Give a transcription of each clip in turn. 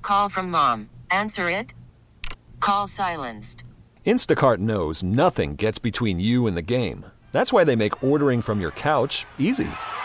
Call from mom. Answer it. Call silenced. Instacart knows nothing gets between you and the game. That's why they make ordering from your couch easy.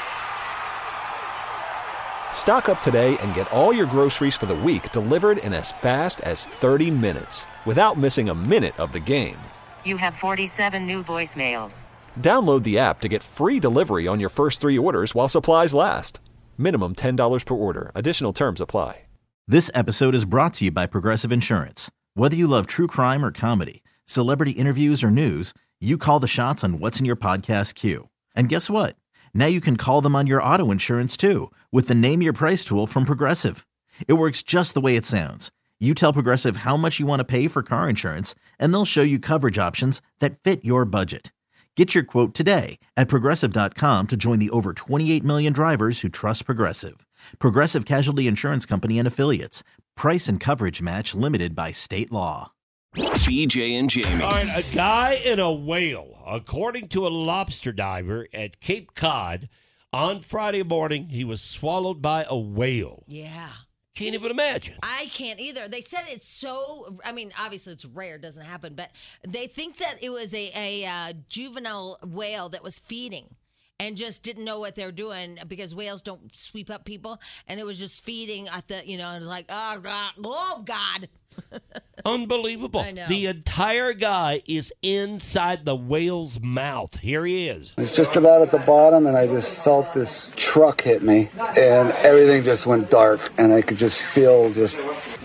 Stock up today and get all your groceries for the week delivered in as fast as 30 minutes without missing a minute of the game. You have 47 new voicemails. Download the app to get free delivery on your first 3 orders while supplies last. Minimum $10 per order. Additional terms apply. This episode is brought to you by Progressive Insurance. Whether you love true crime or comedy, celebrity interviews or news, you call the shots on what's in your podcast queue. And guess what? Now you can call them on your auto insurance too with the Name Your Price tool from Progressive. It works just the way it sounds. You tell Progressive how much you want to pay for car insurance, and they'll show you coverage options that fit your budget. Get your quote today at Progressive.com to join the over 28 million drivers who trust Progressive. Progressive Casualty Insurance Company and Affiliates. Price and coverage match limited by state law. BJ and Jamie. All right, a guy and a whale. According to a lobster diver at Cape Cod, on Friday morning, he was swallowed by a whale. Yeah. Can't even imagine. I can't either. They said it's so, I mean, obviously it's rare, it doesn't happen, but they think that it was a juvenile whale that was feeding and just didn't know what they're doing because whales don't sweep up people. And it was just feeding at the, and it was like, oh, God. Unbelievable. I know. The entire guy is inside the whale's mouth. Here he is. It's just about at the bottom, and I just felt this truck hit me, and everything just went dark, and I could just feel just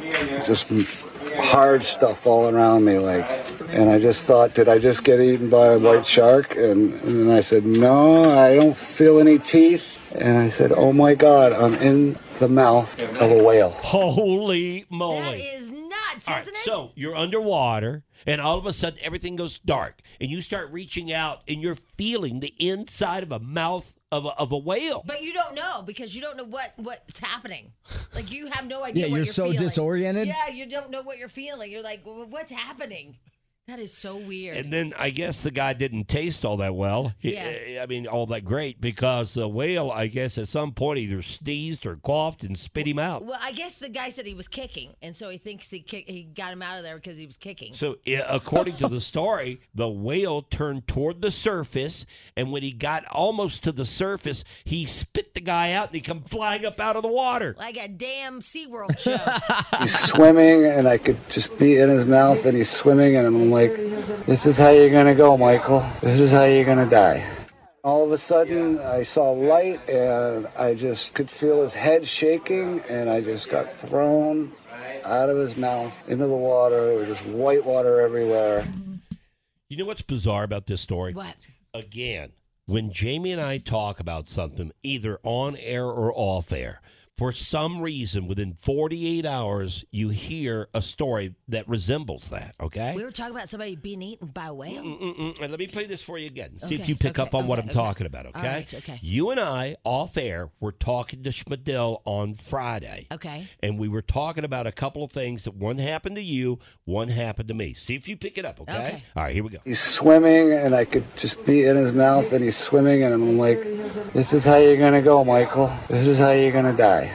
hard stuff all around me, and I just thought, did I just get eaten by a white shark? And then I said, no, I don't feel any teeth. And I said, oh my God, I'm in the mouth of a whale. Holy moly. That is nuts, All right, isn't it? So you're underwater, and all of a sudden everything goes dark, and you start reaching out, and you're feeling the inside of a mouth of a whale. But you don't know because you don't know what's happening. Like, you have no idea what you're you're so feeling. disoriented. Yeah, you don't know what you're feeling. You're like, what's happening? That is so weird. And then I guess the guy didn't taste all that well. Yeah. I mean, all that great because the whale, I guess, at some point either sneezed or coughed and spit him out. Well, I guess the guy said he was kicking, and so he thinks he got him out of there because he was kicking. So, according to the story, the whale turned toward the surface, and when he got almost to the surface, he spit the guy out, and he come flying up out of the water. Like a damn SeaWorld show. He's swimming, and I could just be in his mouth, and he's swimming, and I'm like, this is how you're going to go, Michael. This is how you're going to die. All of a sudden, I saw light, and I just could feel his head shaking, and I just got thrown out of his mouth into the water. There was just white water everywhere. You know what's bizarre about this story? What? Again, when Jamie and I talk about something, either on air or off air, for some reason, within 48 hours, you hear a story that resembles that, okay? We were talking about somebody being eaten by a whale. And let me play this for you again. See if Okay, you pick up on what I'm okay. talking about, okay? All right, okay. You and I, off air, were talking to Schmidl on Friday. Okay. And we were talking about a couple of things that one happened to you, one happened to me. See if you pick it up, okay? Okay. All right, here we go. He's swimming, and I could just be in his mouth, and he's swimming, and I'm like, this is how you're going to go, Michael. This is how you're going to die.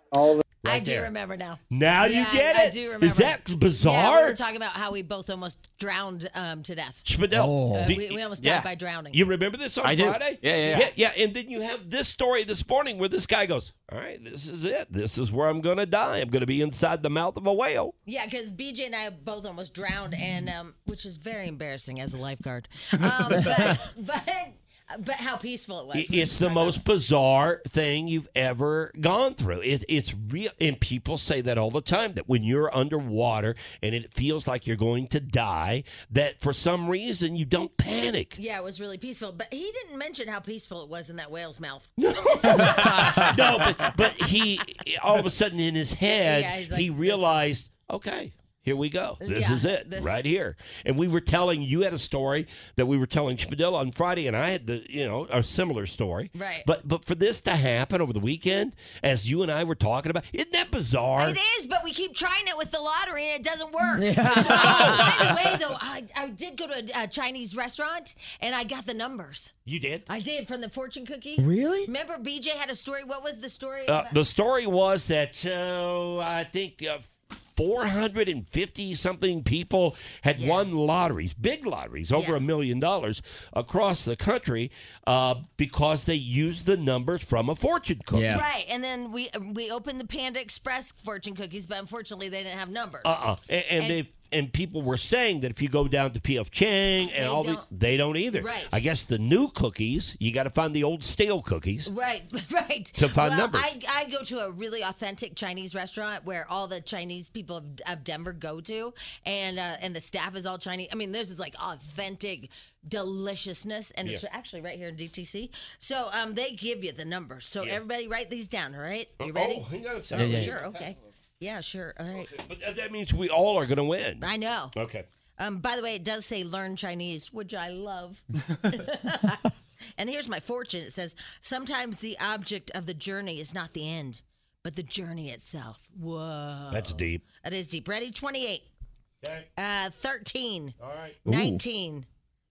I do remember now. Now you get it. I do remember. Is that bizarre? Yeah, we were talking about how we both almost drowned to death. Schmidl, We almost died by drowning. You remember this on I do. Friday? Yeah. And then you have this story this morning where this guy goes, all right, this is it. This is where I'm going to die. I'm going to be inside the mouth of a whale. Yeah, because BJ and I both almost drowned, and which is very embarrassing as a lifeguard. But how peaceful it was. It's the most bizarre thing you've ever gone through. It's real. And people say that all the time, that when you're underwater and it feels like you're going to die, that for some reason you don't panic. Yeah, it was really peaceful. But he didn't mention how peaceful it was in that whale's mouth. No, but he, all of a sudden in his head, Yeah, he's like, he realized, okay, Here we go. This Yeah, is it this- right here. And we were telling, you had a story that we were telling Spadilla on Friday, and I had a similar story. Right. But for this to happen over the weekend, as you and I were talking about, isn't that bizarre? It is, but we keep trying it with the lottery and it doesn't work. By the way, though, I did go to a Chinese restaurant and I got the numbers. You did? I did from the fortune cookie. Really? Remember BJ had a story? What was the story? The story was that I think 450 something people had won lotteries, big lotteries, over $1 million across the country because they used the numbers from a fortune cookie. Yeah. Right, and then we opened the Panda Express fortune cookies, but unfortunately they didn't have numbers. And people were saying that if you go down to P.F. Chang and they don't either. Right. I guess the new cookies, you got to find the old stale cookies. Right. To find numbers. I go to a really authentic Chinese restaurant where all the Chinese people of Denver go to, and the staff is all Chinese. I mean, this is like authentic deliciousness, and it's actually right here in DTC. So they give you the numbers. So everybody write these down, all right? You ready? Oh, hang on a second. Sure, okay. Yeah, sure. All right. But that means we all are going to win. I know. Okay. By the way, it does say learn Chinese, which I love. And here's my fortune. It says, sometimes the object of the journey is not the end, but the journey itself. Whoa. That's deep. That is deep. Ready? 28. Okay. 13. All right. 19.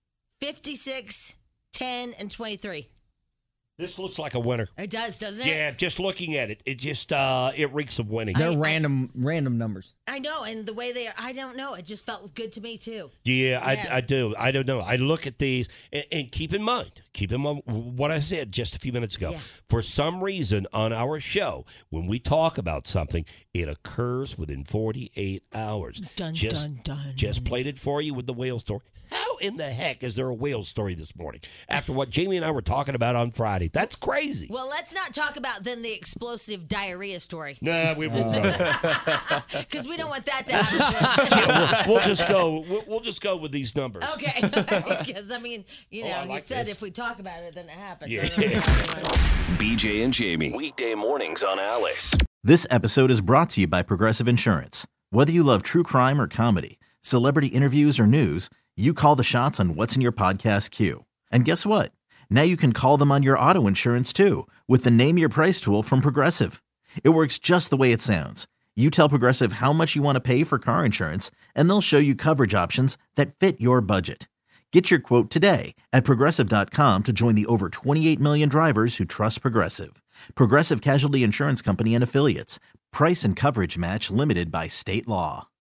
56, 10, and 23. This looks like a winner. It does, doesn't it? Yeah, just looking at it, it just it reeks of winning. They're random numbers. I know, and the way they are, I don't know. It just felt good to me, too. Yeah, I do. I don't know. I look at these, and keep in mind what I said just a few minutes ago. Yeah. For some reason on our show, when we talk about something, it occurs within 48 hours. Dun, Just dun, dun. Just played it for you with the whale story. How in the heck is there a whale story this morning after what Jamie and I were talking about on Friday? That's crazy. Well, let's not talk about then the explosive diarrhea story, Nah, we won't go. because we don't want that to happen. We'll just go. We'll just go with these numbers. Okay, because I mean, I like you said this. if we talk about it, then it happens. Yeah. BJ and Jamie. Weekday mornings on Alice. This episode is brought to you by Progressive Insurance. Whether you love true crime or comedy, celebrity interviews or news, you call the shots on what's in your podcast queue. And guess what? Now you can call them on your auto insurance too with the Name Your Price tool from Progressive. It works just the way it sounds. You tell Progressive how much you want to pay for car insurance, and they'll show you coverage options that fit your budget. Get your quote today at Progressive.com to join the over 28 million drivers who trust Progressive. Progressive Casualty Insurance Company and Affiliates. Price and coverage match limited by state law.